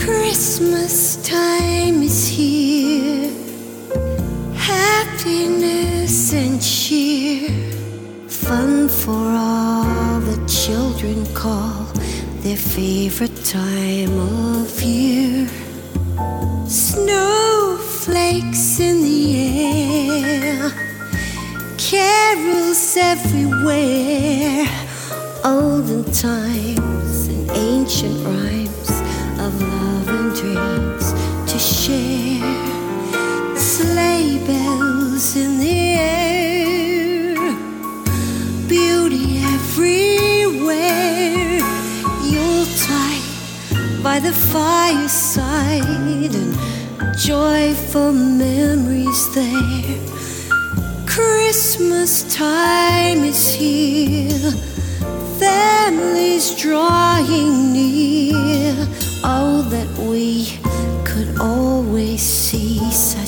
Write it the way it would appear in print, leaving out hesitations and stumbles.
Christmas time is here, happiness and cheer, fun for all the children call their favorite time of year. Snowflakes in the air, carols everywhere, olden times and ancient rhymes of love and dreams to share. Sleigh bells in the air, beauty everywhere. Yuletide by the fireside and joyful memories there. Christmas time is here, families drawing near. Oh, that we could always see such